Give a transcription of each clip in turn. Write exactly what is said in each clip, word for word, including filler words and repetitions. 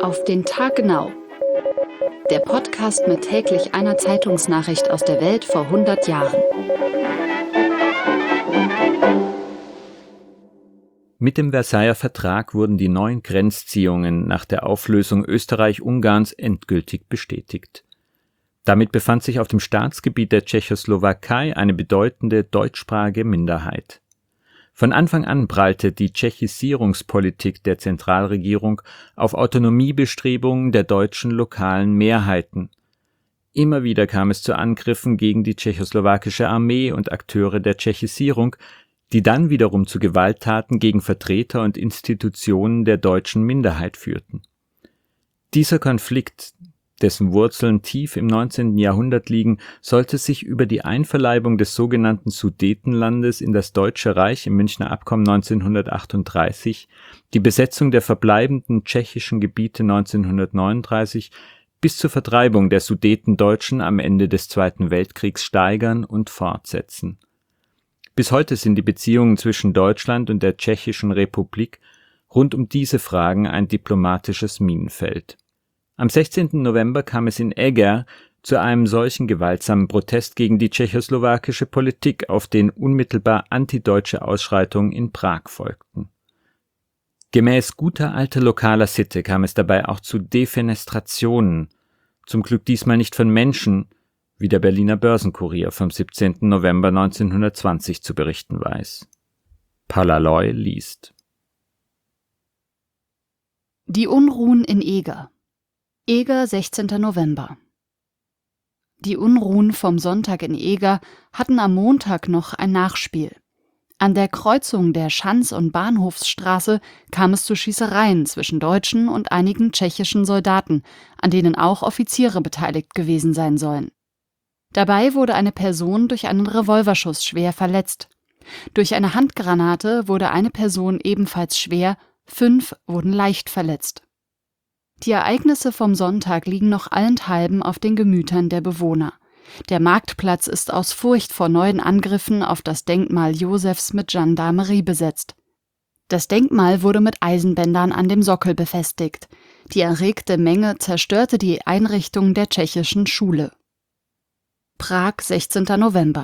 Auf den Tag genau. Der Podcast mit täglich einer Zeitungsnachricht aus der Welt vor hundert Jahren. Mit dem Versailler Vertrag wurden die neuen Grenzziehungen nach der Auflösung Österreich-Ungarns endgültig bestätigt. Damit befand sich auf dem Staatsgebiet der Tschechoslowakei eine bedeutende deutschsprachige Minderheit. Von Anfang an prallte die Tschechisierungspolitik der Zentralregierung auf Autonomiebestrebungen der deutschen lokalen Mehrheiten. Immer wieder kam es zu Angriffen gegen die tschechoslowakische Armee und Akteure der Tschechisierung, die dann wiederum zu Gewalttaten gegen Vertreter und Institutionen der deutschen Minderheit führten. Dieser Konflikt, dessen Wurzeln tief im neunzehnten Jahrhundert liegen, sollte sich über die Einverleibung des sogenannten Sudetenlandes in das Deutsche Reich im Münchner Abkommen neunzehnhundertachtunddreißig, die Besetzung der verbleibenden tschechischen Gebiete neunzehnhundertneununddreißig bis zur Vertreibung der Sudetendeutschen am Ende des Zweiten Weltkriegs steigern und fortsetzen. Bis heute sind die Beziehungen zwischen Deutschland und der Tschechischen Republik rund um diese Fragen ein diplomatisches Minenfeld. Am sechzehnten November kam es in Eger zu einem solchen gewaltsamen Protest gegen die tschechoslowakische Politik, auf den unmittelbar antideutsche Ausschreitungen in Prag folgten. Gemäß guter alter lokaler Sitte kam es dabei auch zu Defenestrationen, zum Glück diesmal nicht von Menschen, wie der Berliner Börsenkurier vom siebzehnten November neunzehnhundertzwanzig zu berichten weiß. Paula Loy liest. Die Unruhen in Eger. Eger, sechzehnter November. Die Unruhen vom Sonntag in Eger hatten am Montag noch ein Nachspiel. An der Kreuzung der Schanz- und Bahnhofsstraße kam es zu Schießereien zwischen deutschen und einigen tschechischen Soldaten, an denen auch Offiziere beteiligt gewesen sein sollen. Dabei wurde eine Person durch einen Revolverschuss schwer verletzt. Durch eine Handgranate wurde eine Person ebenfalls schwer, fünf wurden leicht verletzt. Die Ereignisse vom Sonntag liegen noch allenthalben auf den Gemütern der Bewohner. Der Marktplatz ist aus Furcht vor neuen Angriffen auf das Denkmal Josefs mit Gendarmerie besetzt. Das Denkmal wurde mit Eisenbändern an dem Sockel befestigt. Die erregte Menge zerstörte die Einrichtung der tschechischen Schule. Prag, sechzehnter November.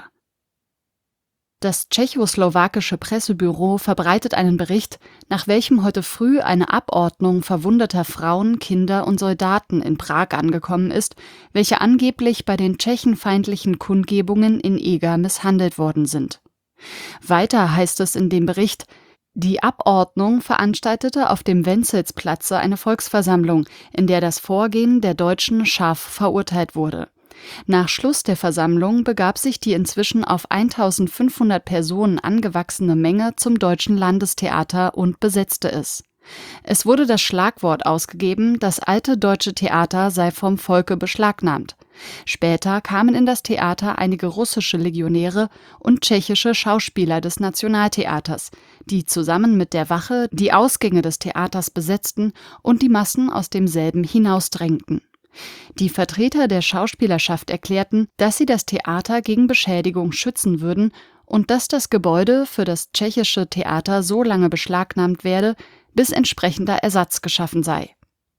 Das tschechoslowakische Pressebüro verbreitet einen Bericht, nach welchem heute früh eine Abordnung verwundeter Frauen, Kinder und Soldaten in Prag angekommen ist, welche angeblich bei den tschechenfeindlichen Kundgebungen in Eger misshandelt worden sind. Weiter heißt es in dem Bericht, die Abordnung veranstaltete auf dem Wenzelsplatze eine Volksversammlung, in der das Vorgehen der Deutschen scharf verurteilt wurde. Nach Schluss der Versammlung begab sich die inzwischen auf eintausendfünfhundert Personen angewachsene Menge zum Deutschen Landestheater und besetzte es. Es wurde das Schlagwort ausgegeben, das alte deutsche Theater sei vom Volke beschlagnahmt. Später kamen in das Theater einige russische Legionäre und tschechische Schauspieler des Nationaltheaters, die zusammen mit der Wache die Ausgänge des Theaters besetzten und die Massen aus demselben hinausdrängten. Die Vertreter der Schauspielerschaft erklärten, dass sie das Theater gegen Beschädigung schützen würden und dass das Gebäude für das tschechische Theater so lange beschlagnahmt werde, bis entsprechender Ersatz geschaffen sei.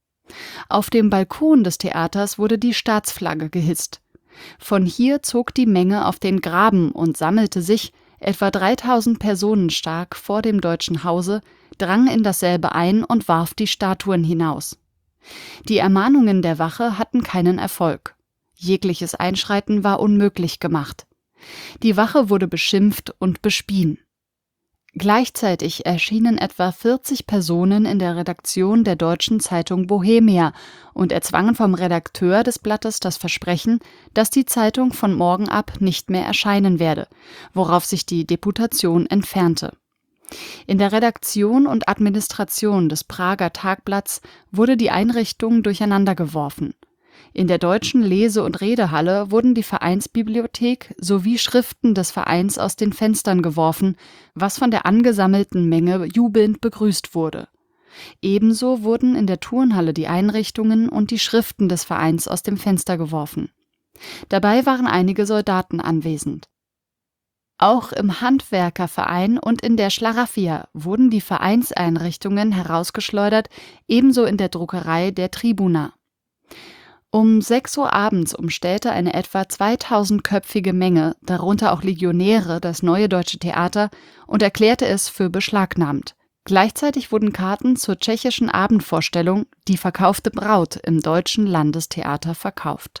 Auf dem Balkon des Theaters wurde die Staatsflagge gehisst. Von hier zog die Menge auf den Graben und sammelte sich, etwa dreitausend Personen stark, vor dem Deutschen Hause, drang in dasselbe ein und warf die Statuen hinaus. Die Ermahnungen der Wache hatten keinen Erfolg. Jegliches Einschreiten war unmöglich gemacht. Die Wache wurde beschimpft und bespien. Gleichzeitig erschienen etwa vierzig Personen in der Redaktion der deutschen Zeitung Bohemia und erzwangen vom Redakteur des Blattes das Versprechen, dass die Zeitung von morgen ab nicht mehr erscheinen werde, worauf sich die Deputation entfernte. In der Redaktion und Administration des Prager Tagblatts wurde die Einrichtung durcheinandergeworfen. In der Deutschen Lese- und Redehalle wurden die Vereinsbibliothek sowie Schriften des Vereins aus den Fenstern geworfen, was von der angesammelten Menge jubelnd begrüßt wurde. Ebenso wurden in der Turnhalle die Einrichtungen und die Schriften des Vereins aus dem Fenster geworfen. Dabei waren einige Soldaten anwesend. Auch im Handwerkerverein und in der Schlaraffia wurden die Vereinseinrichtungen herausgeschleudert, ebenso in der Druckerei der Tribuna. Um sechs Uhr abends umstellte eine etwa zweitausendköpfige Menge, darunter auch Legionäre, das Neue Deutsche Theater und erklärte es für beschlagnahmt. Gleichzeitig wurden Karten zur tschechischen Abendvorstellung Die verkaufte Braut im Deutschen Landestheater verkauft.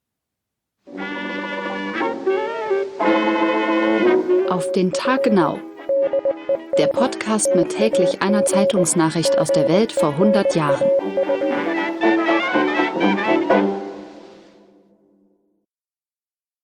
Auf den Tag genau. Der Podcast mit täglich einer Zeitungsnachricht aus der Welt vor hundert Jahren.